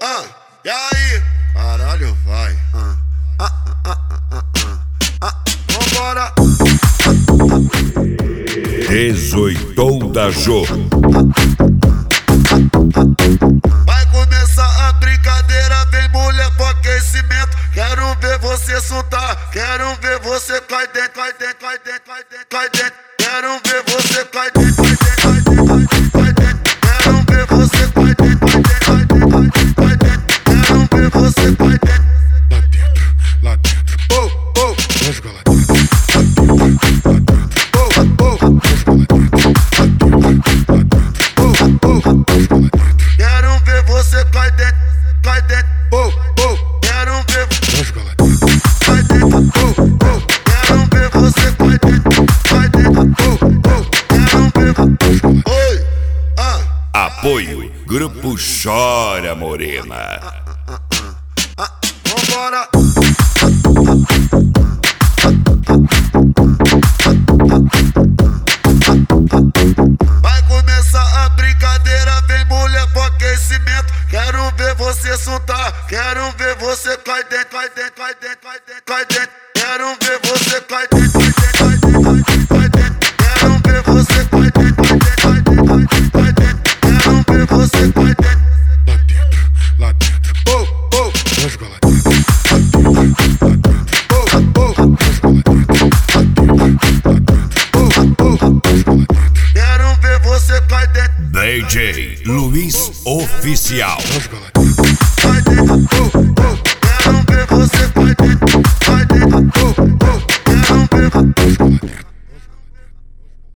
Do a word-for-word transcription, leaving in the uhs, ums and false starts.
Ah, e aí? Caralho, vai. Ah, ah, ah, ah, ah, ah. Vambora. Dezoitou da Jô. Vai começar a brincadeira, vem mulher pro aquecimento. Quero ver você soltar, quero ver você cai dentro, cai dentro, cai dentro, cai dentro, cai dentro. Quero ver você cai dentro, cai dentro, cai dentro, cai dentro. Quero ver você cai dentro, cai dentro, cai dentro, cai dentro. Quero ver você cai dentro. Lá dentro, lá dentro. Oh, oh, Vamos jogar lá dentro. Lá dentro, oh, oh, vamos jogar lá dentro. Lá dentro, oh, oh. vamos jogar lá dentro. Quero ver você cai dentro, cai dentro. Oh, oh. Quero ver Vamos jogar lá dentro. cai dentro. Oh, oh. Quero ver você cai dentro, cai dentro. Oh, oh. Quero ver. Oi, ah. Apoio Grupo Chora Morena. Vambora. Vai começar a brincadeira, vem mulher pro aquecimento. Quero ver você soltar, quero ver você cai dentro, cai dentro, cai dentro, cai dentro, cai dentro. Quero ver você cai dentro, cai dentro, cai dentro, cai dentro. Quero ver você cai dentro, cai dentro, cai dentro, cai dentro. Quero ver você cai dentro. Lá dentro, lá dentro. Oh, oh, Vamos jogar lá dentro. Lá dentro, lá dentro. oh, oh, Vamos jogar lá dentro. Lá dentro, lá dentro. oh, oh. Vamos jogar lá dentro. Quero ver você cai dentro, D J Luiz Oficial. Vamos jogar lá dentro. cai dentro. Oh, oh.